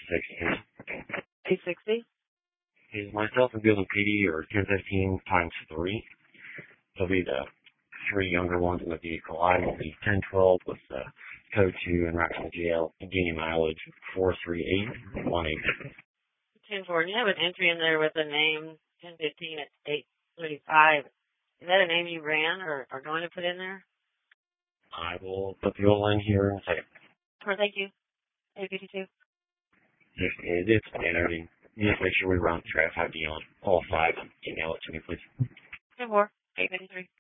260. Is myself and Bill and PD or 1015 times 3. There'll be the 3 younger ones in the vehicle. I will be 1012 with code 2 and Raxton GL and gaining mileage 43818. 10-4. And you have an entry in there with a name 1015 at 835. Is that a name you ran or are going to put in there? I will put the old in here in a second. Sure, thank you. 852. It's standard. Just make sure we run Traf ID on all 5 and email it to me, please. 10-4. 853.